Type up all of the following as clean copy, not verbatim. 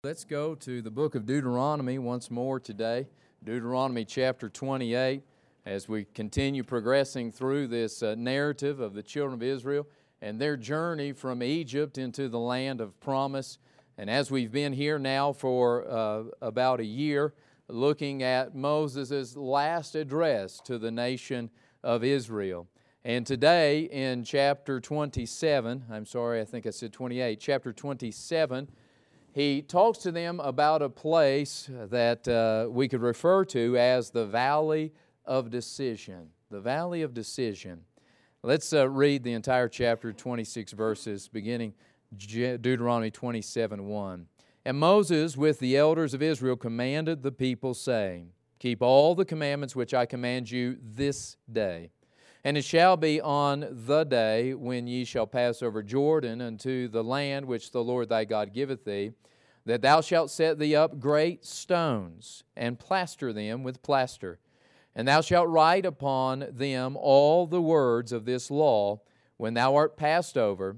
Let's go to the book of Deuteronomy once more today. Deuteronomy chapter 28, as we continue progressing through this narrative of the children of Israel and their journey from Egypt into the land of promise. And as we've been here now for about a year, looking at Moses' last address to the nation of Israel. And today in chapter 27, I think I said 28, chapter 27, he talks to them about a place that we could refer to as the Valley of Decision. The Valley of Decision. Let's read the entire chapter, 26 verses, beginning Deuteronomy 27:1. And Moses with the elders of Israel commanded the people, saying, Keep all the commandments which I command you this day. And it shall be on the day when ye shall pass over Jordan unto the land which the Lord thy God giveth thee, that thou shalt set thee up great stones, and plaster them with plaster. And thou shalt write upon them all the words of this law when thou art passed over,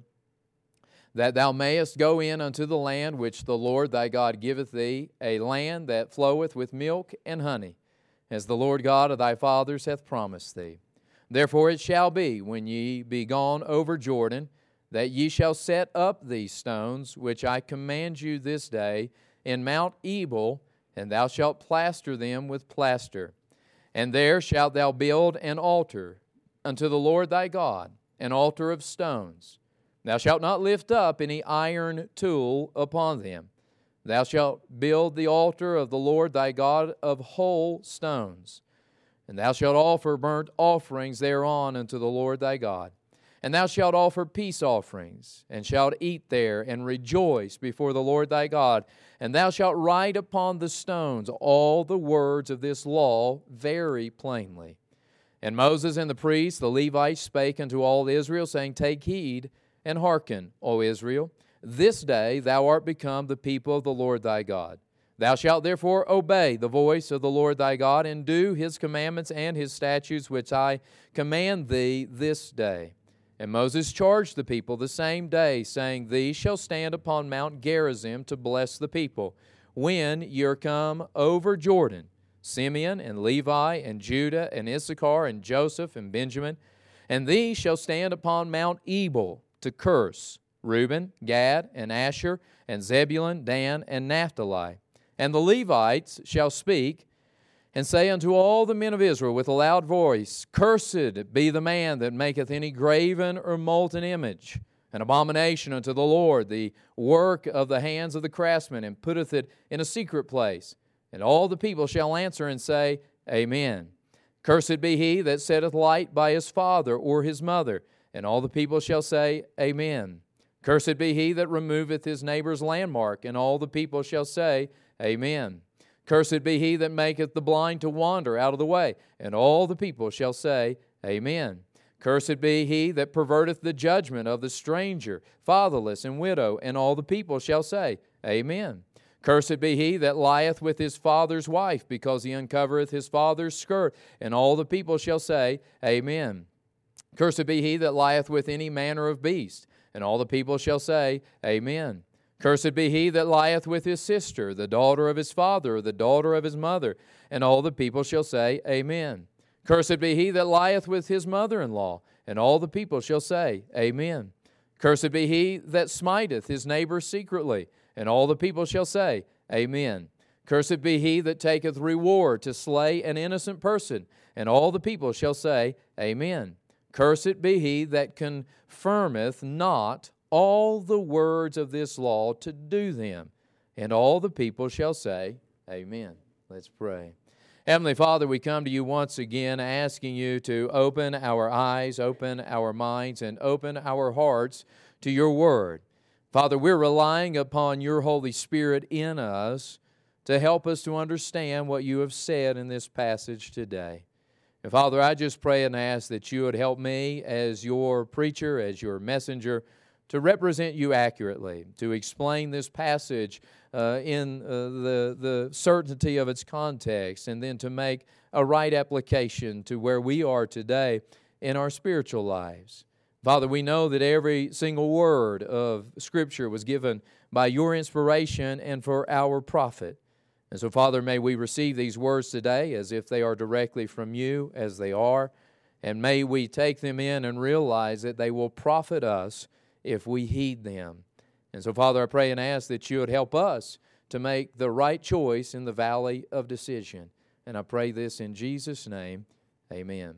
that thou mayest go in unto the land which the Lord thy God giveth thee, a land that floweth with milk and honey, as the Lord God of thy fathers hath promised thee. Therefore it shall be, when ye be gone over Jordan, that ye shall set up these stones, which I command you this day, in Mount Ebal, and thou shalt plaster them with plaster. And there shalt thou build an altar unto the Lord thy God, an altar of stones. Thou shalt not lift up any iron tool upon them. Thou shalt build the altar of the Lord thy God of whole stones. And thou shalt offer burnt offerings thereon unto the Lord thy God. And thou shalt offer peace offerings, and shalt eat there, and rejoice before the Lord thy God. And thou shalt write upon the stones all the words of this law very plainly. And Moses and the priests, the Levites, spake unto all Israel, saying, Take heed, and hearken, O Israel. This day thou art become the people of the Lord thy God. Thou shalt therefore obey the voice of the Lord thy God, and do His commandments and His statutes, which I command thee this day. And Moses charged the people the same day, saying, These shall stand upon Mount Gerizim to bless the people, when ye are come over Jordan, Simeon and Levi and Judah and Issachar and Joseph and Benjamin. And these shall stand upon Mount Ebal to curse, Reuben, Gad, and Asher, and Zebulun, Dan, and Naphtali. And the Levites shall speak, and say unto all the men of Israel with a loud voice, Cursed be the man that maketh any graven or molten image, an abomination unto the Lord, the work of the hands of the craftsman, and putteth it in a secret place. And all the people shall answer and say, Amen. Cursed be he that setteth light by his father or his mother. And all the people shall say, Amen. Cursed be he that removeth his neighbor's landmark. And all the people shall say, Amen. Cursed be he that maketh the blind to wander out of the way. And all the people shall say, Amen. Cursed be he that perverteth the judgment of the stranger, fatherless, and widow. And all the people shall say, Amen. Cursed be he that lieth with his father's wife, because he uncovereth his father's skirt. And all the people shall say, Amen. Cursed be he that lieth with any manner of beast. And all the people shall say, Amen. Cursed be he that lieth with his sister, the daughter of his father, or the daughter of his mother. And all the people shall say, Amen. Cursed be he that lieth with his mother-in-law. And all the people shall say, Amen. Cursed be he that smiteth his neighbor secretly. And all the people shall say, Amen. Cursed be he that taketh reward to slay an innocent person. And all the people shall say, Amen. Cursed be he that confirmeth not all the words of this law to do them. And all the people shall say, Amen. Let's pray. Heavenly Father, we come to you once again asking you to open our eyes, open our minds, and open our hearts to your word. Father, we're relying upon your Holy Spirit in us to help us to understand what you have said in this passage today. And Father, I just pray and ask that you would help me as your preacher, as your messenger, to represent you accurately, to explain this passage in the certainty of its context, and then to make a right application to where we are today in our spiritual lives. Father, we know that every single word of Scripture was given by your inspiration and for our profit. And so, Father, may we receive these words today as if they are directly from you, as they are, and may we take them in and realize that they will profit us if we heed them. And so, Father, I pray and ask that you would help us to make the right choice in the valley of decision. And I pray this in Jesus' name, amen.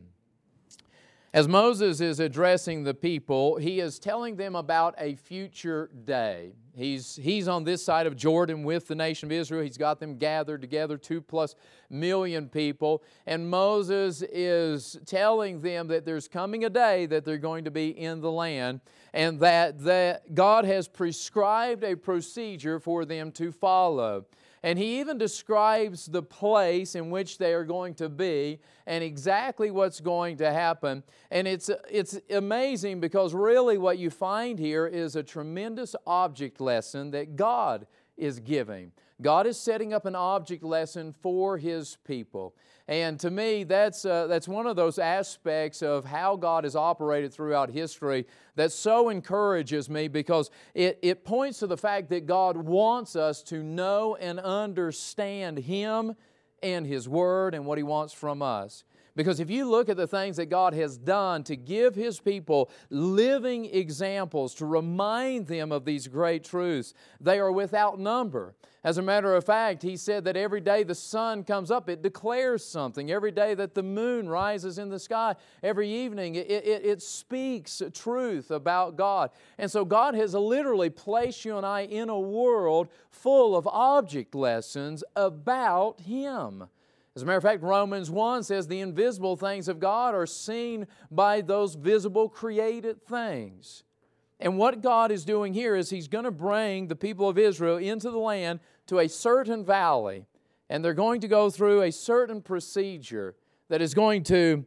As Moses is addressing the people, he is telling them about a future day. He's on this side of Jordan with the nation of Israel. He's got them gathered together, 2+ million people. And Moses is telling them that there's coming a day that they're going to be in the land, and that God has prescribed a procedure for them to follow. And he even describes the place in which they are going to be and exactly what's going to happen. And it's amazing because really what you find here is a tremendous object lesson that God is giving. God is setting up an object lesson for His people. And to me, that's one of those aspects of how God has operated throughout history that so encourages me, because it points to the fact that God wants us to know and understand Him and His Word and what He wants from us. Because if you look at the things that God has done to give His people living examples, to remind them of these great truths, they are without number. As a matter of fact, He said that every day the sun comes up, it declares something. Every day that the moon rises in the sky, every evening it speaks truth about God. And so God has literally placed you and I in a world full of object lessons about Him. As a matter of fact, Romans 1 says the invisible things of God are seen by those visible created things. And what God is doing here is He's going to bring the people of Israel into the land to a certain valley, and they're going to go through a certain procedure that is going to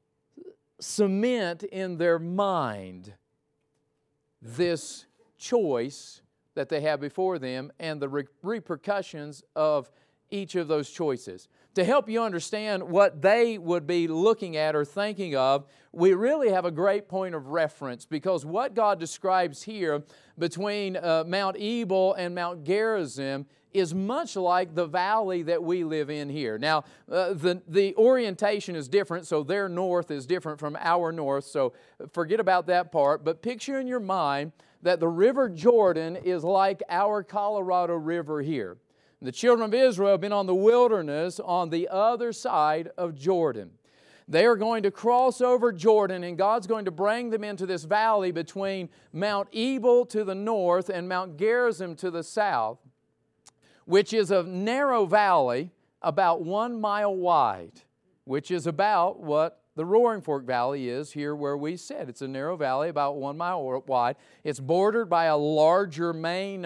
cement in their mind this choice that they have before them and the repercussions of each of those choices. To help you understand what they would be looking at or thinking of, we really have a great point of reference, because what God describes here between Mount Ebal and Mount Gerizim is much like the valley that we live in here. Now, the orientation is different, so their north is different from our north, so forget about that part. But picture in your mind that the River Jordan is like our Colorado River here. The children of Israel have been on the wilderness on the other side of Jordan. They are going to cross over Jordan, and God's going to bring them into this valley between Mount Ebal to the north and Mount Gerizim to the south, which is a narrow valley about 1 mile wide, which is about what the Roaring Fork Valley is here where we sit. It's a narrow valley about 1 mile wide. It's bordered by a larger main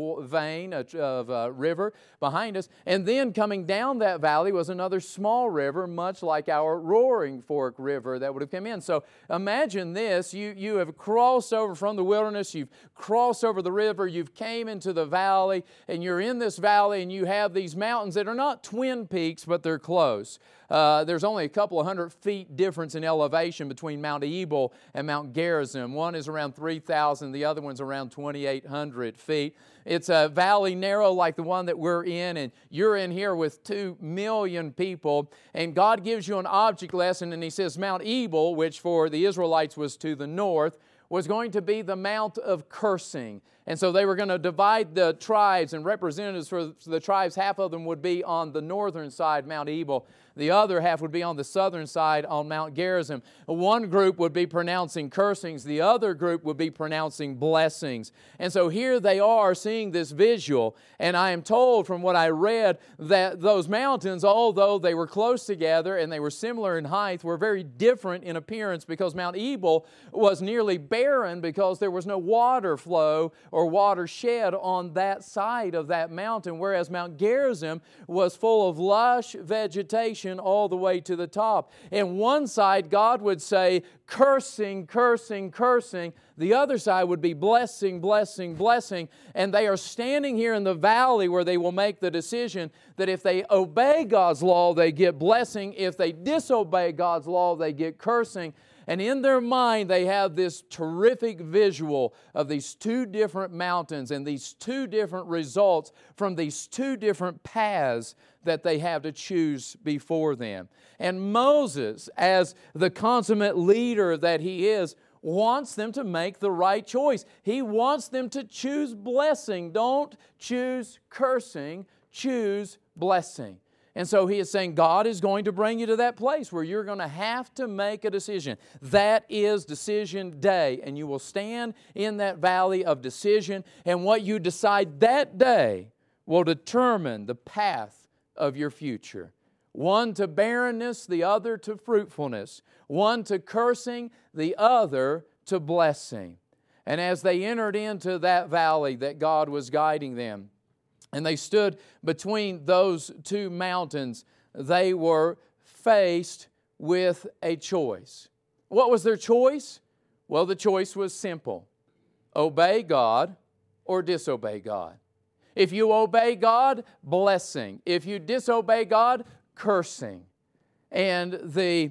vein of river behind us. And then coming down that valley was another small river, much like our Roaring Fork River that would have come in. So imagine this. You have crossed over from the wilderness. You've crossed over the river. You've came into the valley. And you're in this valley, and you have these mountains that are not twin peaks, but they're close. There's only a couple of 100 feet difference in elevation between Mount Ebal and Mount Gerizim. One is around 3,000, the other one's around 2,800 feet. It's a valley narrow like the one that we're in, and you're in here with 2 million people, and God gives you an object lesson, and He says Mount Ebal, which for the Israelites was to the north, was going to be the Mount of Cursing. And so they were going to divide the tribes, and representatives for the tribes, half of them would be on the northern side, Mount Ebal. The other half would be on the southern side on Mount Gerizim. One group would be pronouncing cursings. The other group would be pronouncing blessings. And so here they are seeing this visual. And I am told from what I read that those mountains, although they were close together and they were similar in height, were very different in appearance, because Mount Ebal was nearly barren because there was no water flow or water shed on that side of that mountain, whereas Mount Gerizim was full of lush vegetation all the way to the top. And one side, God would say, cursing, cursing, cursing. The other side would be blessing, blessing, blessing. And they are standing here in the valley where they will make the decision that if they obey God's law, they get blessing. If they disobey God's law, they get cursing. And in their mind, they have this terrific visual of these two different mountains and these two different results from these two different paths that they have to choose before them. And Moses, as the consummate leader that he is, wants them to make the right choice. He wants them to choose blessing. Don't choose cursing, choose blessing. And so he is saying God is going to bring you to that place where you're going to have to make a decision. That is decision day, and you will stand in that valley of decision, and what you decide that day will determine the path of your future. One to barrenness, the other to fruitfulness. One to cursing, the other to blessing. And as they entered into that valley that God was guiding them, and they stood between those two mountains, they were faced with a choice. What was their choice? Well, the choice was simple. Obey God or disobey God. If you obey God, blessing. If you disobey God, cursing. And the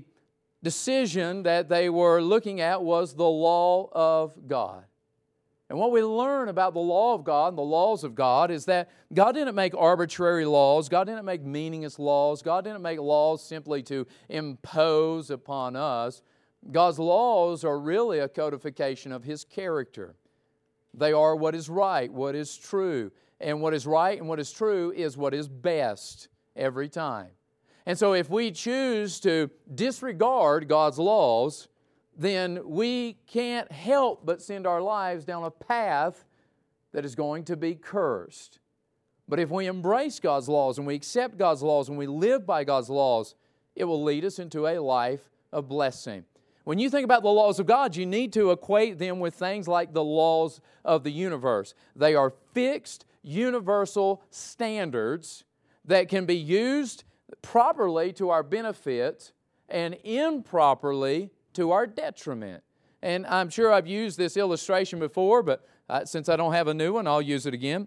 decision that they were looking at was the law of God. And what we learn about the law of God and the laws of God is that God didn't make arbitrary laws. God didn't make meaningless laws. God didn't make laws simply to impose upon us. God's laws are really a codification of His character. They are what is right, what is true. And what is right and what is true is what is best every time. And so if we choose to disregard God's laws, then we can't help but send our lives down a path that is going to be cursed. But if we embrace God's laws and we accept God's laws and we live by God's laws, it will lead us into a life of blessing. When you think about the laws of God, you need to equate them with things like the laws of the universe. They are fixed, universal standards that can be used properly to our benefit and improperly to our detriment. And I'm sure I've used this illustration before, but since I don't have a new one, I'll use it again.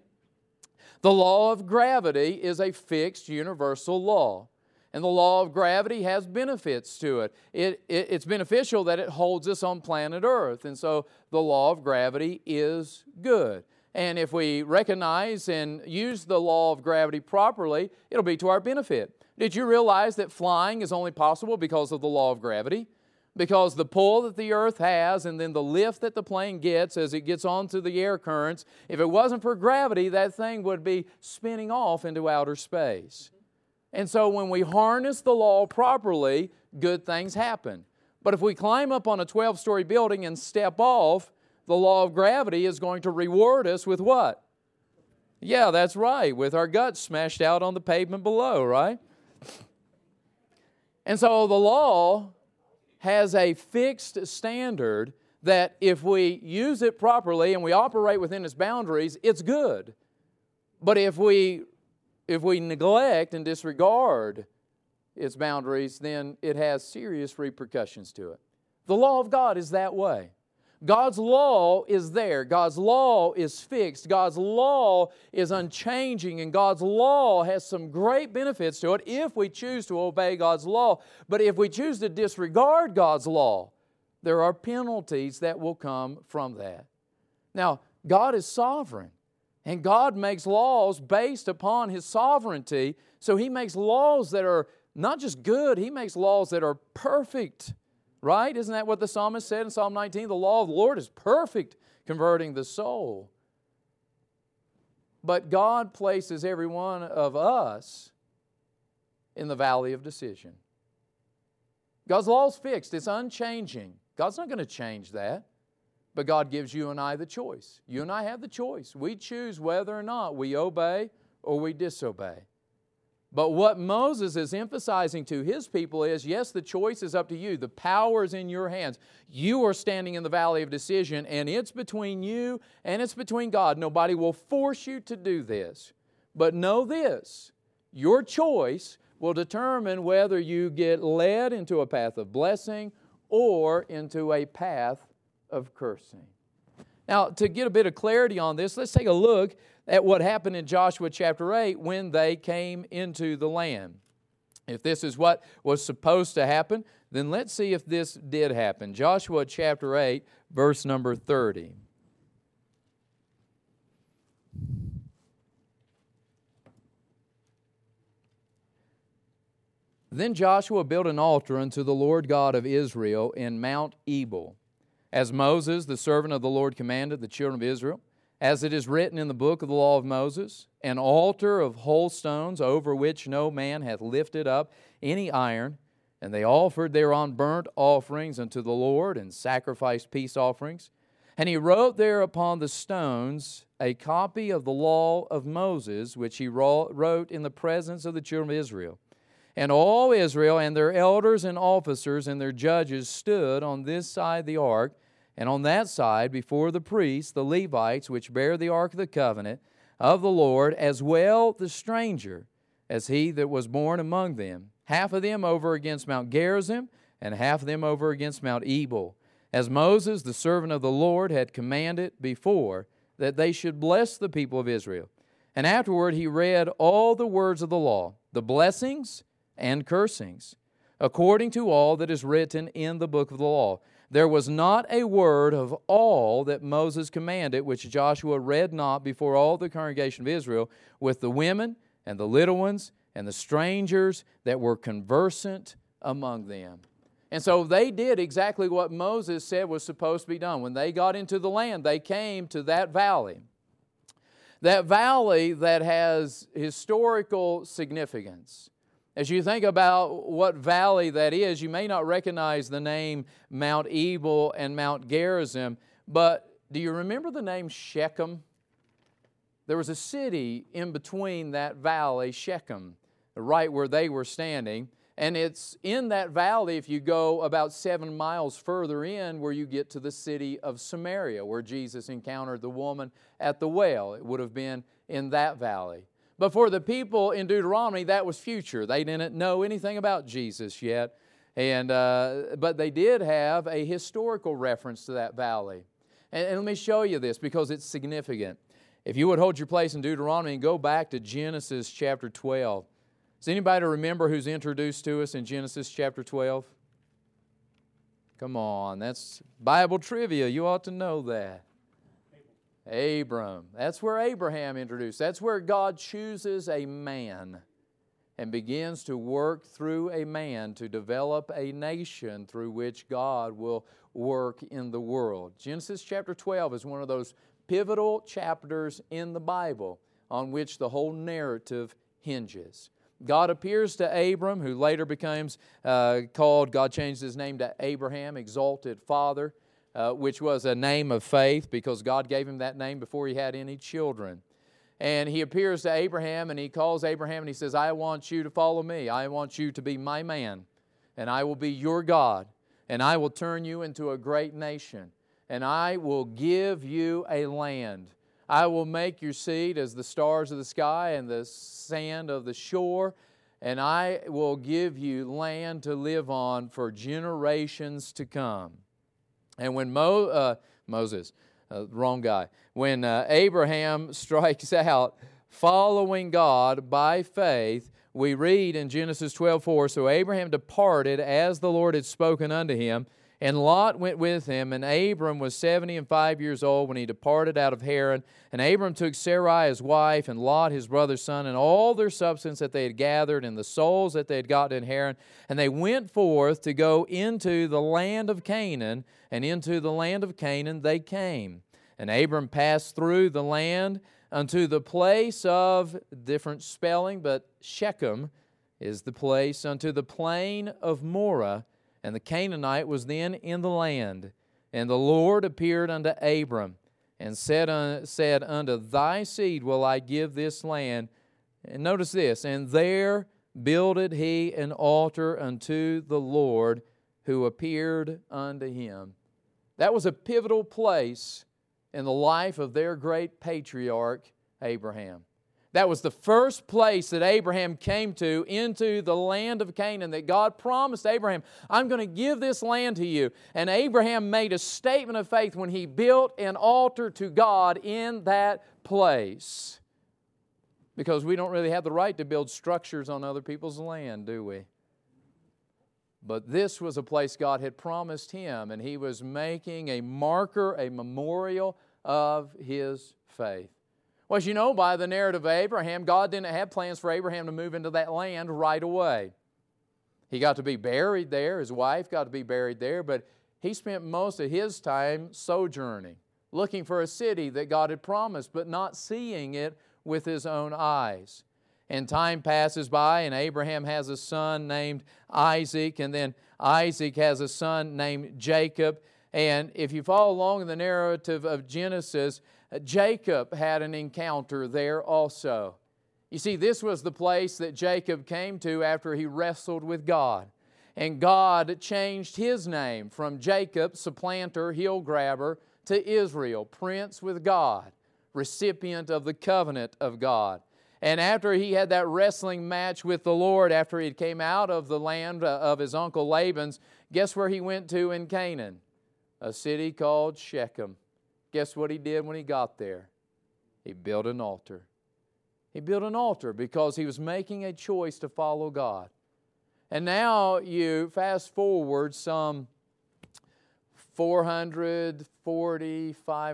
The law of gravity is a fixed universal law. And the law of gravity has benefits to it. It's beneficial that it holds us on planet Earth. And so the law of gravity is good. And if we recognize and use the law of gravity properly, it'll be to our benefit. Did you realize that flying is only possible because of the law of gravity? Because the pull that the earth has and then the lift that the plane gets as it gets onto the air currents, if it wasn't for gravity, that thing would be spinning off into outer space. And so when we harness the law properly, good things happen. But if we climb up on a 12-story building and step off, the law of gravity is going to reward us with what? Yeah, that's right, with our guts smashed out on the pavement below, right? And so the law has a fixed standard that if we use it properly and we operate within its boundaries, it's good. But if we neglect and disregard its boundaries, then it has serious repercussions to it. The law of God is that way. God's law is there. God's law is fixed. God's law is unchanging, and God's law has some great benefits to it if we choose to obey God's law. But if we choose to disregard God's law, there are penalties that will come from that. Now, God is sovereign, and God makes laws based upon His sovereignty. So He makes laws that are not just good, He makes laws that are perfect. Right? Isn't that what the psalmist said in Psalm 19? The law of the Lord is perfect, converting the soul. But God places every one of us in the valley of decision. God's law is fixed. It's unchanging. God's not going to change that. But God gives you and I the choice. You and I have the choice. We choose whether or not we obey or we disobey. But what Moses is emphasizing to his people is, yes, the choice is up to you. The power is in your hands. You are standing in the valley of decision, and it's between you and it's between God. Nobody will force you to do this. But know this, your choice will determine whether you get led into a path of blessing or into a path of cursing. Now, to get a bit of clarity on this, let's take a look at what happened in Joshua chapter 8 when they came into the land. If this is what was supposed to happen, then let's see if this did happen. Joshua chapter 8, verse number 30. Then Joshua built an altar unto the Lord God of Israel in Mount Ebal, as Moses, the servant of the Lord, commanded the children of Israel, as it is written in the book of the law of Moses, an altar of whole stones over which no man hath lifted up any iron, and they offered thereon burnt offerings unto the Lord, and sacrificed peace offerings. And he wrote there upon the stones a copy of the law of Moses, which he wrote in the presence of the children of Israel. And all Israel and their elders and officers and their judges stood on this side the ark, and on that side before the priests, the Levites, which bear the ark of the covenant of the Lord, as well the stranger as he that was born among them. Half of them over against Mount Gerizim, and half of them over against Mount Ebal, as Moses, the servant of the Lord, had commanded before, that they should bless the people of Israel. And afterward he read all the words of the law, the blessings and cursings, according to all that is written in the book of the law. There was not a word of all that Moses commanded, which Joshua read not before all the congregation of Israel, with the women and the little ones and the strangers that were conversant among them. And so they did exactly what Moses said was supposed to be done. When they got into the land, they came to that valley. That valley that has historical significance. As you think about what valley that is, you may not recognize the name Mount Ebal and Mount Gerizim, but do you remember the name Shechem? There was a city in between that valley, Shechem, right where they were standing. And it's in that valley, if you go about 7 miles further in, where you get to the city of Samaria, where Jesus encountered the woman at the well. It would have been in that valley. But for the people in Deuteronomy, that was future. They didn't know anything about Jesus yet. But they did have a historical reference to that valley. And let me show you this because it's significant. If you would hold your place in Deuteronomy and go back to Genesis chapter 12. Does anybody remember who's introduced to us in Genesis chapter 12? Come on, that's Bible trivia. You ought to know that. Abram. That's where Abraham introduced. That's where God chooses a man and begins to work through a man to develop a nation through which God will work in the world. Genesis chapter 12 is one of those pivotal chapters in the Bible on which the whole narrative hinges. God appears to Abram, who later becomes God changed his name to Abraham, exalted father, which was a name of faith because God gave him that name before he had any children. And he appears to Abraham and he calls Abraham and he says, I want you to follow me. I want you to be my man. And I will be your God. And I will turn you into a great nation. And I will give you a land. I will make your seed as the stars of the sky and the sand of the shore. And I will give you land to live on for generations to come. And when when Abraham strikes out following God by faith, we read in Genesis 12:4, so Abraham departed as the Lord had spoken unto him, and Lot went with him, and Abram was 75 years old when he departed out of Haran. And Abram took Sarai his wife, and Lot his brother's son, and all their substance that they had gathered, and the souls that they had gotten in Haran. And they went forth to go into the land of Canaan, and into the land of Canaan they came. And Abram passed through the land unto the place of, different spelling, but Shechem is the place, unto the plain of Moreh. And the Canaanite was then in the land. And the Lord appeared unto Abram, and said unto thy seed will I give this land. And notice this, and there builded he an altar unto the Lord, who appeared unto him. That was a pivotal place in the life of their great patriarch, Abraham. That was the first place that Abraham came to into the land of Canaan that God promised Abraham, I'm going to give this land to you. And Abraham made a statement of faith when he built an altar to God in that place. Because we don't really have the right to build structures on other people's land, do we? But this was a place God had promised him, and he was making a marker, a memorial of his faith. Well, as you know, by the narrative of Abraham, God didn't have plans for Abraham to move into that land right away. He got to be buried there. His wife got to be buried there, but he spent most of his time sojourning, looking for a city that God had promised, but not seeing it with his own eyes. And time passes by, and Abraham has a son named Isaac, and then Isaac has a son named Jacob. And if you follow along in the narrative of Genesis, Jacob had an encounter there also. You see, this was the place that Jacob came to after he wrestled with God. And God changed his name from Jacob, supplanter, heel grabber, to Israel, prince with God, recipient of the covenant of God. And after he had that wrestling match with the Lord, after he came out of the land of his uncle Laban's, guess where he went to in Canaan? A city called Shechem. Guess what he did when he got there? He built an altar. He built an altar because he was making a choice to follow God. And now you fast forward some 440,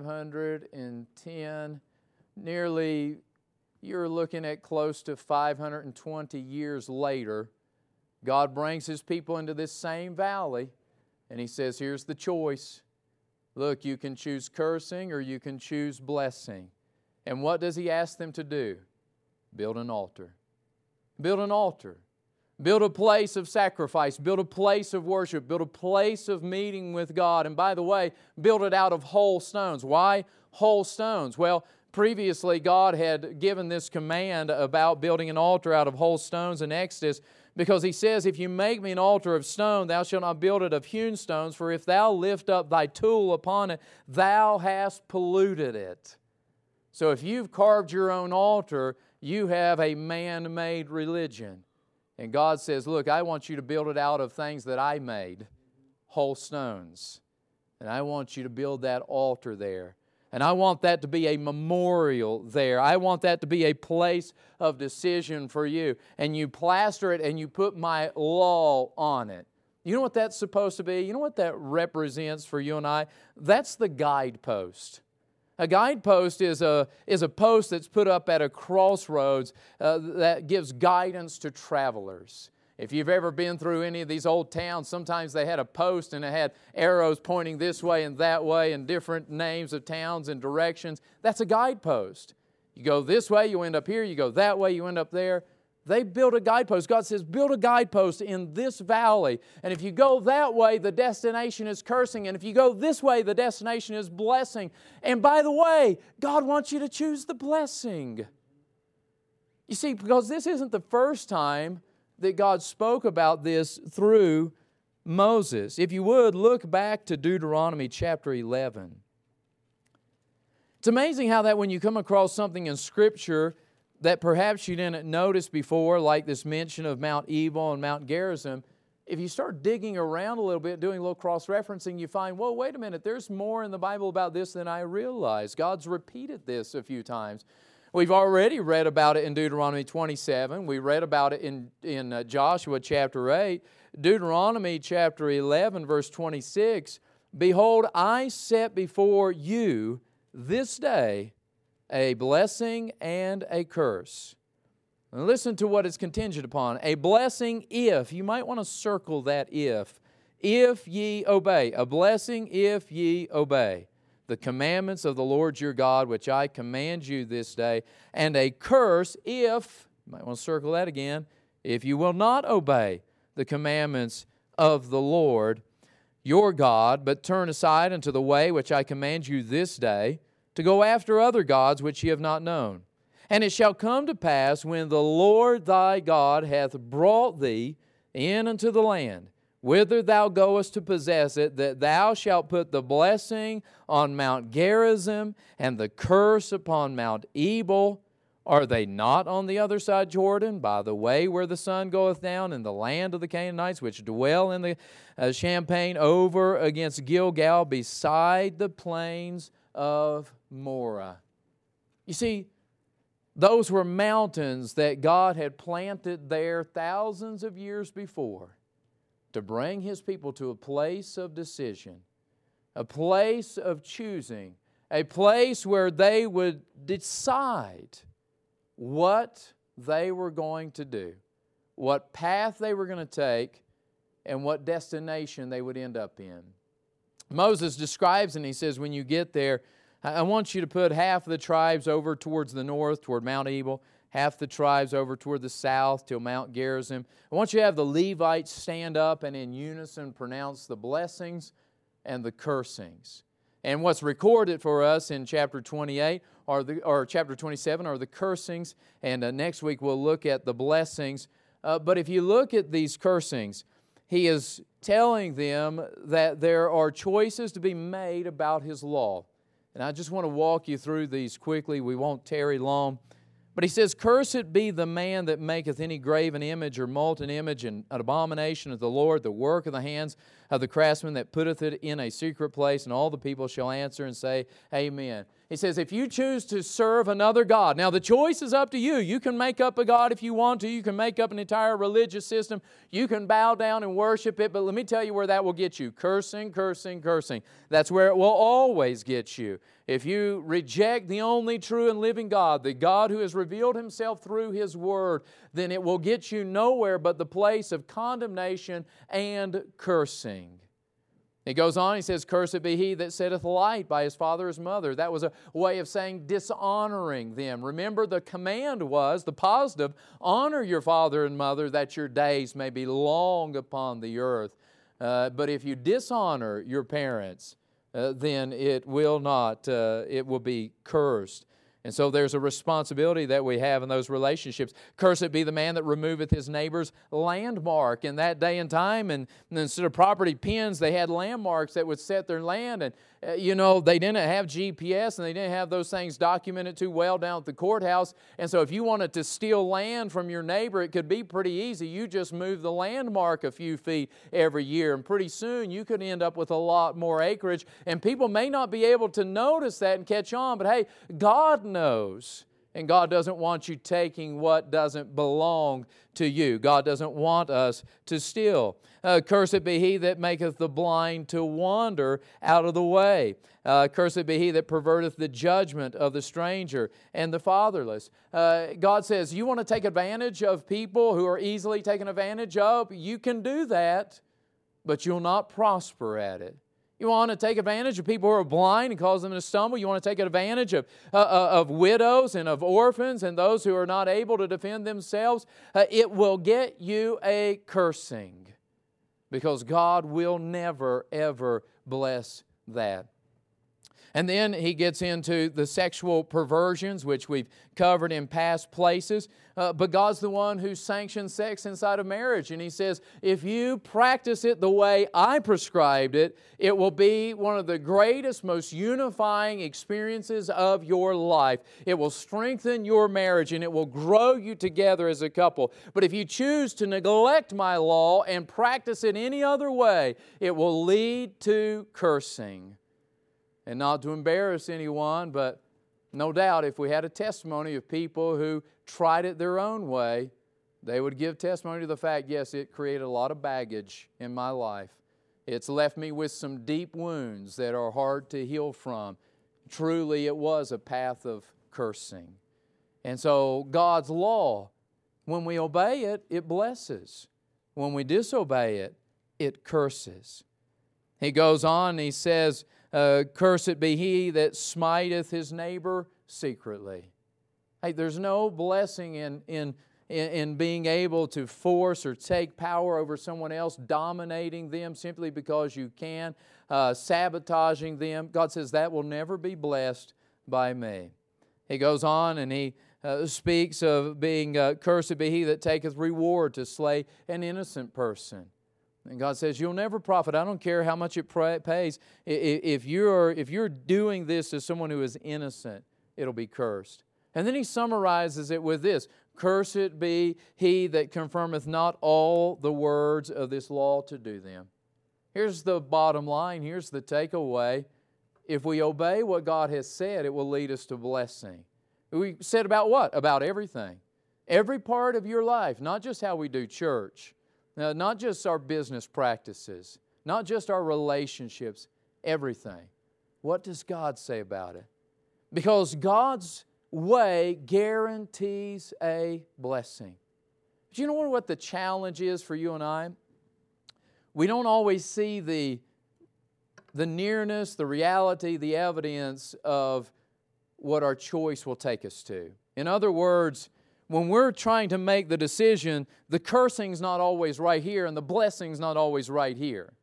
510, nearly, you're looking at close to 520 years later. God brings His people into this same valley, and He says, here's the choice. Look, you can choose cursing or you can choose blessing. And what does He ask them to do? Build an altar. Build an altar. Build a place of sacrifice. Build a place of worship. Build a place of meeting with God. And by the way, build it out of whole stones. Why whole stones? Well, previously God had given this command about building an altar out of whole stones in Exodus, because He says, if you make me an altar of stone, thou shalt not build it of hewn stones, for if thou lift up thy tool upon it, thou hast polluted it. So if you've carved your own altar, you have a man-made religion. And God says, look, I want you to build it out of things that I made, whole stones. And I want you to build that altar there. And I want that to be a memorial there. I want that to be a place of decision for you. And you plaster it and you put my law on it. You know what that's supposed to be? You know what that represents for you and I? That's the guidepost. A guidepost is a post that's put up at a crossroads that gives guidance to travelers. If you've ever been through any of these old towns, sometimes they had a post and it had arrows pointing this way and that way and different names of towns and directions. That's a guidepost. You go this way, you end up here. You go that way, you end up there. They built a guidepost. God says, build a guidepost in this valley. And if you go that way, the destination is cursing. And if you go this way, the destination is blessing. And by the way, God wants you to choose the blessing. You see, because this isn't the first time that God spoke about this through Moses. If you would, look back to Deuteronomy chapter 11. It's amazing how that when you come across something in Scripture that perhaps you didn't notice before, like this mention of Mount Ebal and Mount Gerizim, if you start digging around a little bit, doing a little cross-referencing, you find, whoa, wait a minute, there's more in the Bible about this than I realized. God's repeated this a few times. We've already read about it in Deuteronomy 27. We read about it in Joshua chapter 8. Deuteronomy chapter 11, verse 26, behold, I set before you this day a blessing and a curse. And listen to what it's contingent upon. A blessing if, you might want to circle that if ye obey. A blessing if ye obey the commandments of the Lord your God, which I command you this day. And a curse if, you might want to circle that again, if you will not obey the commandments of the Lord your God, but turn aside unto the way which I command you this day, to go after other gods which ye have not known. And it shall come to pass, when the Lord thy God hath brought thee in unto the land, whither thou goest to possess it, that thou shalt put the blessing on Mount Gerizim, and the curse upon Mount Ebal. Are they not on the other side Jordan, by the way where the sun goeth down, in the land of the Canaanites, which dwell in the champaign over against Gilgal, beside the plains of Morah? You see, those were mountains that God had planted there thousands of years before. to bring His people to a place of decision, a place of choosing, a place where they would decide what they were going to do, what path they were going to take, and what destination they would end up in. Moses describes, and he says, when you get there, I want you to put half of the tribes over towards the north, toward Mount Ebal, half the tribes over toward the south, till Mount Gerizim. I want you to have the Levites stand up and in unison pronounce the blessings and the cursings. And what's recorded for us in chapter 28 or chapter 27 are the cursings, and next week we'll look at the blessings. But if you look at these cursings, he is telling them that there are choices to be made about His law. And I just want to walk you through these quickly. We won't tarry long. But he says, "Cursed be the man that maketh any graven image or molten image, and an abomination of the Lord, the work of the hands of the craftsman that putteth it in a secret place, and all the people shall answer and say, Amen." He says, if you choose to serve another god, now the choice is up to you. You can make up a god if you want to. You can make up an entire religious system. You can bow down and worship it. But let me tell you where that will get you. Cursing, cursing, cursing. That's where it will always get you. If you reject the only true and living God, the God who has revealed Himself through His Word, then it will get you nowhere but the place of condemnation and cursing. He goes on, he says, "Cursed be he that setteth light by his father or his mother." That was a way of saying dishonoring them. Remember, the command was, the positive, honor your father and mother that your days may be long upon the earth. But if you dishonor your parents, then it will not, it will be cursed. And so there's a responsibility that we have in those relationships. "Cursed be the man that removeth his neighbor's landmark." In that day and time, and instead of property pins, they had landmarks that would set their land. And, they didn't have GPS, and they didn't have those things documented too well down at the courthouse. And so if you wanted to steal land from your neighbor, it could be pretty easy. You just move the landmark a few feet every year, and pretty soon you could end up with a lot more acreage. And people may not be able to notice that and catch on, but hey, God knows. And God doesn't want you taking what doesn't belong to you. God doesn't want us to steal. "Cursed be he that maketh the blind to wander out of the way. Cursed be he that perverteth the judgment of the stranger and the fatherless." God says, you want to take advantage of people who are easily taken advantage of? You can do that, but you'll not prosper at it. You want to take advantage of people who are blind and cause them to stumble. You want to take advantage of widows and of orphans and those who are not able to defend themselves. It will get you a cursing, because God will never, ever bless that. And then he gets into the sexual perversions, which we've covered in past places. But God's the one who sanctions sex inside of marriage. And He says, if you practice it the way I prescribed it, it will be one of the greatest, most unifying experiences of your life. It will strengthen your marriage, and it will grow you together as a couple. But if you choose to neglect my law and practice it any other way, it will lead to cursing. And not to embarrass anyone, but no doubt if we had a testimony of people who tried it their own way, they would give testimony to the fact, yes, it created a lot of baggage in my life. It's left me with some deep wounds that are hard to heal from. Truly, it was a path of cursing. And so God's law, when we obey it, it blesses. When we disobey it, it curses. He goes on and he says, "Cursed be he that smiteth his neighbor secretly." Hey, there's no blessing in being able to force or take power over someone else, dominating them simply because you can, sabotaging them. God says that will never be blessed by me. He goes on and he speaks of being, "Cursed be he that taketh reward to slay an innocent person." And God says, you'll never profit. I don't care how much it pays. If you're doing this to someone who is innocent, it'll be cursed. And then he summarizes it with this: "Cursed be he that confirmeth not all the words of this law to do them." Here's the bottom line. Here's the takeaway. If we obey what God has said, it will lead us to blessing. We said about what? About everything. Every part of your life, not just how we do church, Not just our business practices, not just our relationships, everything. What does God say about it? Because God's way guarantees a blessing. Do you know what the challenge is for you and I? We don't always see the nearness, the reality, the evidence of what our choice will take us to. In other words, when we're trying to make the decision, the cursing's not always right here and the blessing's not always right here.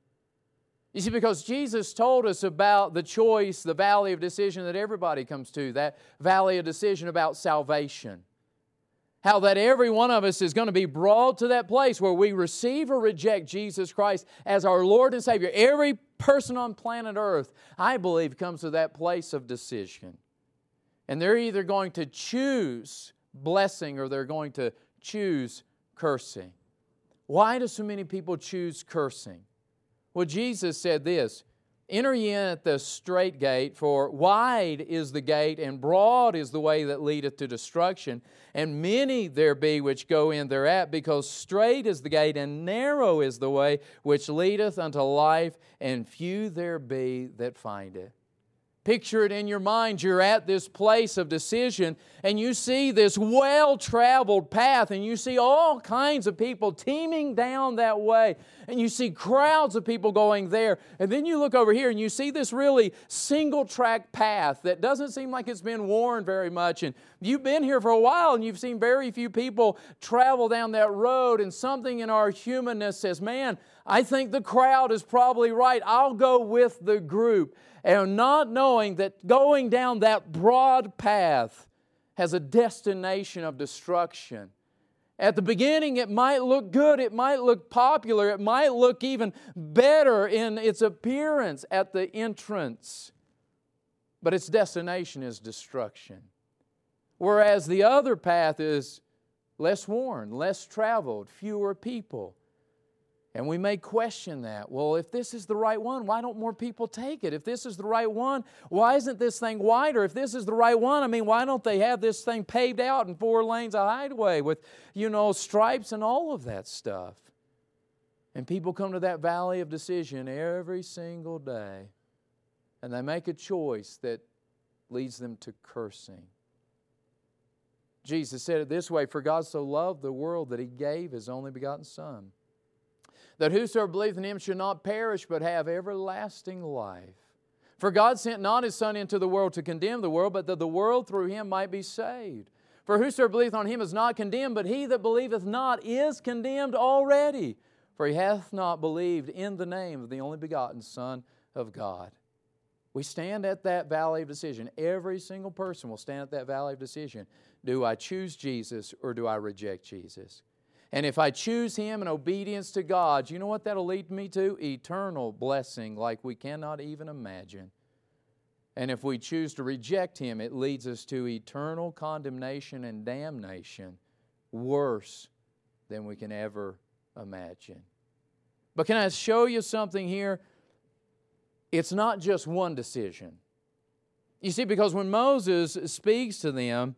You see, because Jesus told us about the choice, the valley of decision that everybody comes to, that valley of decision about salvation. How that every one of us is going to be brought to that place where we receive or reject Jesus Christ as our Lord and Savior. Every person on planet Earth, I believe, comes to that place of decision. And they're either going to choose blessing or they're going to choose cursing. Why do so many people choose cursing? Well, Jesus said this, "Enter ye in at the strait gate, for wide is the gate, and broad is the way that leadeth to destruction, and many there be which go in thereat, because strait is the gate, and narrow is the way which leadeth unto life, and few there be that find it." Picture it in your mind. You're at this place of decision and you see this well-traveled path and you see all kinds of people teeming down that way and you see crowds of people going there. And then you look over here and you see this really single-track path that doesn't seem like it's been worn very much. And you've been here for a while and you've seen very few people travel down that road, and something in our humanness says, man, I think the crowd is probably right. I'll go with the group. And not knowing that going down that broad path has a destination of destruction. At the beginning, it might look good, it might look popular, it might look even better in its appearance at the entrance, but its destination is destruction. Whereas the other path is less worn, less traveled, fewer people. And we may question that. Well, if this is the right one, why don't more people take it? If this is the right one, why isn't this thing wider? If this is the right one, why don't they have this thing paved out in 4 lanes of highway with, stripes and all of that stuff? And people come to that valley of decision every single day, and they make a choice that leads them to cursing. Jesus said it this way, "For God so loved the world that He gave His only begotten Son, that whosoever believeth in Him should not perish, but have everlasting life. For God sent not His Son into the world to condemn the world, but that the world through Him might be saved. For whosoever believeth on Him is not condemned, but he that believeth not is condemned already. For he hath not believed in the name of the only begotten Son of God." We stand at that valley of decision. Every single person will stand at that valley of decision. Do I choose Jesus or do I reject Jesus? And if I choose Him in obedience to God, you know what that'll lead me to? Eternal blessing like we cannot even imagine. And if we choose to reject Him, it leads us to eternal condemnation and damnation, worse than we can ever imagine. But can I show you something here? It's not just one decision. You see, because when Moses speaks to them,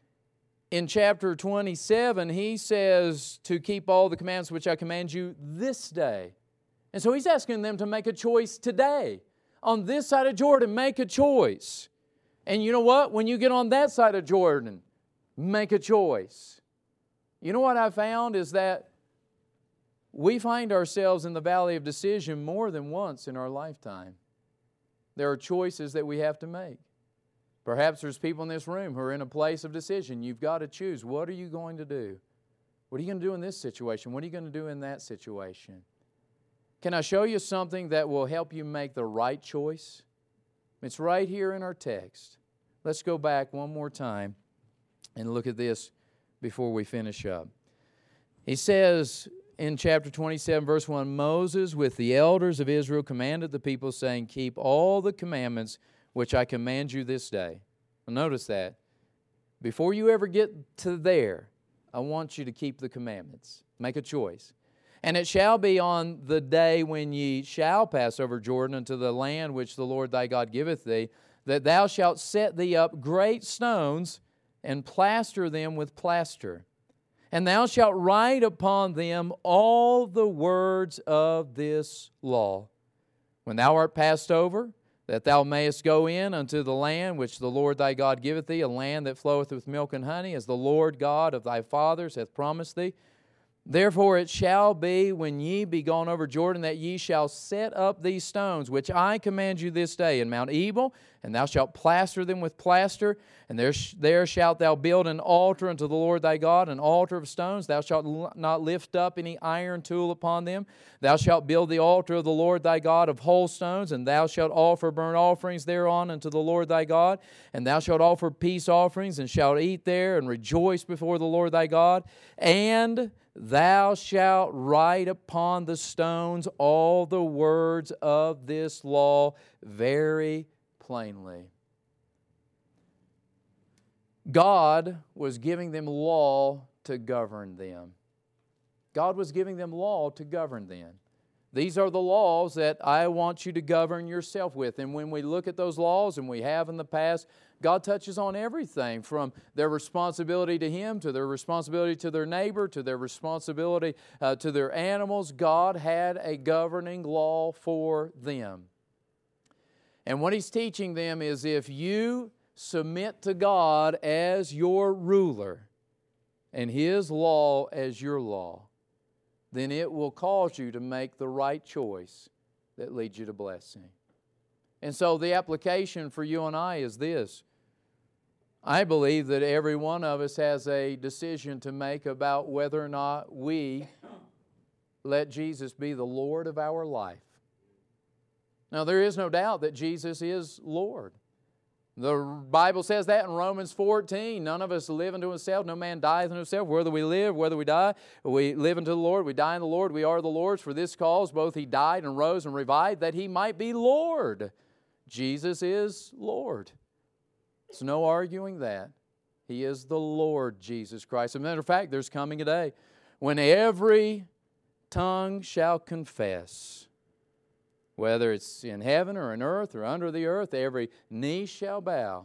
in chapter 27, he says to keep all the commandments which I command you this day. And so he's asking them to make a choice today. On this side of Jordan, make a choice. And you know what? When you get on that side of Jordan, make a choice. You know what I found is that we find ourselves in the valley of decision more than once in our lifetime. There are choices that we have to make. Perhaps there's people in this room who are in a place of decision. You've got to choose. What are you going to do? What are you going to do in this situation? What are you going to do in that situation? Can I show you something that will help you make the right choice? It's right here in our text. Let's go back one more time and look at this before we finish up. He says in chapter 27, verse 1, "Moses with the elders of Israel commanded the people, saying, Keep all the commandments which I command you this day." Well, notice that. Before you ever get to there, I want you to keep the commandments. Make a choice. "And it shall be on the day when ye shall pass over Jordan unto the land which the Lord thy God giveth thee, that thou shalt set thee up great stones and plaster them with plaster. And thou shalt write upon them all the words of this law. When thou art passed over, that thou mayest go in unto the land which the Lord thy God giveth thee, a land that floweth with milk and honey, as the Lord God of thy fathers hath promised thee. Therefore it shall be, when ye be gone over Jordan, that ye shall set up these stones, which I command you this day, in Mount Ebal, and thou shalt plaster them with plaster, and there shalt thou build an altar unto the Lord thy God, an altar of stones. Thou shalt not lift up any iron tool upon them. Thou shalt build the altar of the Lord thy God of whole stones, and thou shalt offer burnt offerings thereon unto the Lord thy God, and thou shalt offer peace offerings, and shalt eat there, and rejoice before the Lord thy God, and thou shalt write upon the stones all the words of this law very plainly. God was giving them law to govern them. God was giving them law to govern them. These are the laws that I want you to govern yourself with. And when we look at those laws, and we have in the past, God touches on everything from their responsibility to Him, to their responsibility to their neighbor, to their responsibility to their animals. God had a governing law for them. And what He's teaching them is, if you submit to God as your ruler and His law as your law, then it will cause you to make the right choice that leads you to blessing. And so the application for you and I is this. I believe that every one of us has a decision to make about whether or not we let Jesus be the Lord of our life. Now, there is no doubt that Jesus is Lord. The Bible says that in Romans 14. None of us live unto himself. No man dieth unto himself. Whether we live, whether we die, we live unto the Lord. We die in the Lord. We are the Lord's. For this cause both He died and rose and revived, that He might be Lord. Jesus is Lord. There's no arguing that. He is the Lord Jesus Christ. As a matter of fact, there's coming a day when every tongue shall confess, whether it's in heaven or in earth or under the earth, every knee shall bow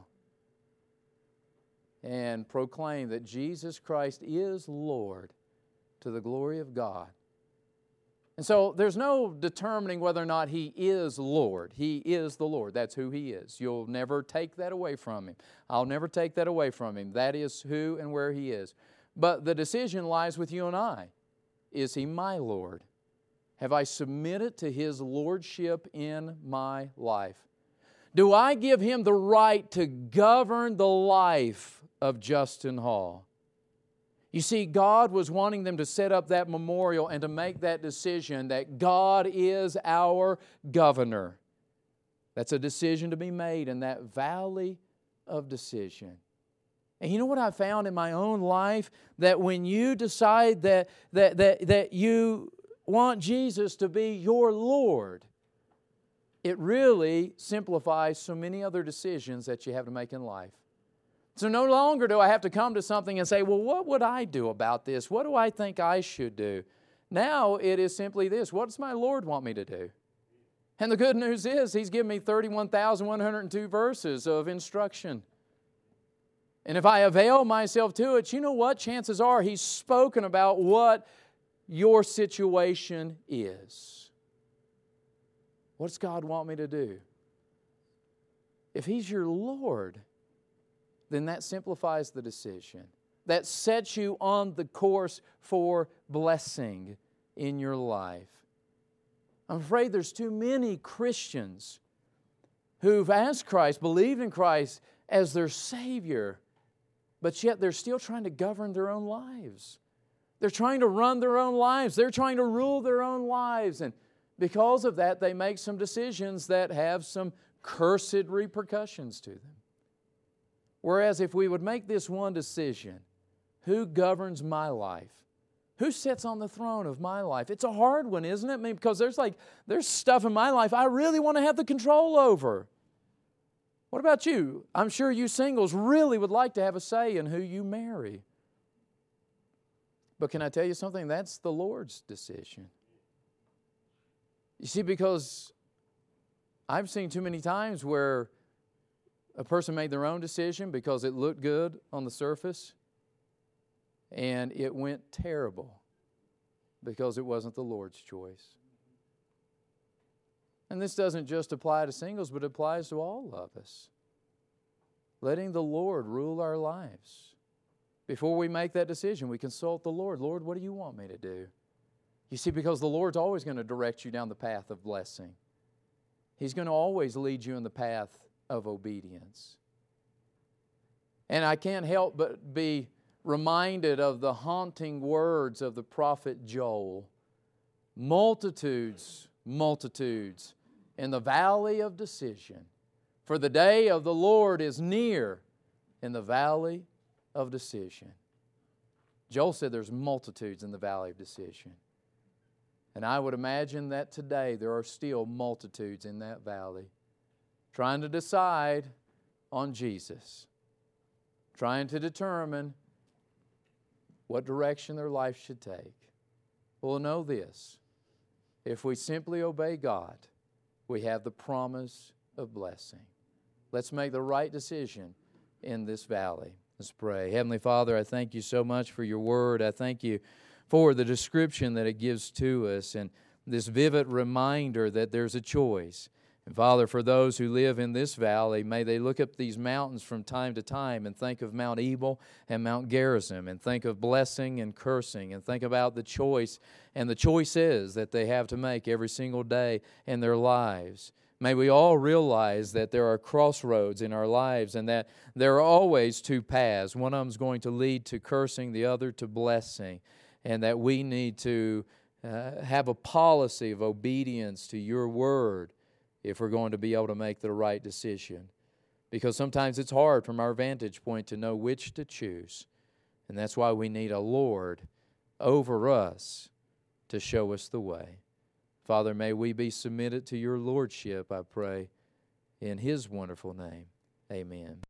and proclaim that Jesus Christ is Lord, to the glory of God. And so there's no determining whether or not He is Lord. He is the Lord. That's who He is. You'll never take that away from Him. I'll never take that away from Him. That is who and where He is. But the decision lies with you and I. Is He my Lord? Have I submitted to His lordship in my life? Do I give Him the right to govern the life of Justin Hall? You see, God was wanting them to set up that memorial and to make that decision that God is our governor. That's a decision to be made in that valley of decision. And you know what I found in my own life? That when you decide that you want Jesus to be your Lord, it really simplifies so many other decisions that you have to make in life. So no longer do I have to come to something and say, well, what would I do about this? What do I think I should do? Now it is simply this: what does my Lord want me to do? And the good news is He's given me 31,102 verses of instruction. And if I avail myself to it, you know what? Chances are He's spoken about what your situation is. What does God want me to do? If He's your Lord, then that simplifies the decision. That sets you on the course for blessing in your life. I'm afraid there's too many Christians who've asked Christ, believed in Christ as their Savior, but yet they're still trying to govern their own lives. They're trying to run their own lives. They're trying to rule their own lives. And because of that, they make some decisions that have some cursed repercussions to them. Whereas if we would make this one decision, who governs my life? Who sits on the throne of my life? It's a hard one, isn't it? I mean, because there's stuff in my life I really want to have the control over. What about you? I'm sure you singles really would like to have a say in who you marry. But can I tell you something? That's the Lord's decision. You see, because I've seen too many times where a person made their own decision because it looked good on the surface. and it went terrible because it wasn't the Lord's choice. And this doesn't just apply to singles, but it applies to all of us. Letting the Lord rule our lives. Before we make that decision, we consult the Lord. Lord, what do you want me to do? You see, because the Lord's always going to direct you down the path of blessing. He's going to always lead you in the path of obedience. And I can't help but be reminded of the haunting words of the prophet Joel. Multitudes, multitudes in the valley of decision. For the day of the Lord is near in the valley of decision. Joel said there's multitudes in the valley of decision. And I would imagine that today there are still multitudes in that valley trying to decide on Jesus, trying to determine what direction their life should take. Well, know this. If we simply obey God, we have the promise of blessing. Let's make the right decision in this valley. Let's pray. Heavenly Father, I thank you so much for your word. I thank you for the description that it gives to us and this vivid reminder that there's a choice. And Father, for those who live in this valley, may they look up these mountains from time to time and think of Mount Ebal and Mount Gerizim and think of blessing and cursing and think about the choice and the choices that they have to make every single day in their lives. May we all realize that there are crossroads in our lives and that there are always two paths. One of them is going to lead to cursing, the other to blessing, and that we need to have a policy of obedience to your word if we're going to be able to make the right decision. Because sometimes it's hard from our vantage point to know which to choose. And that's why we need a Lord over us to show us the way. Father, may we be submitted to your lordship, I pray, in his wonderful name. Amen.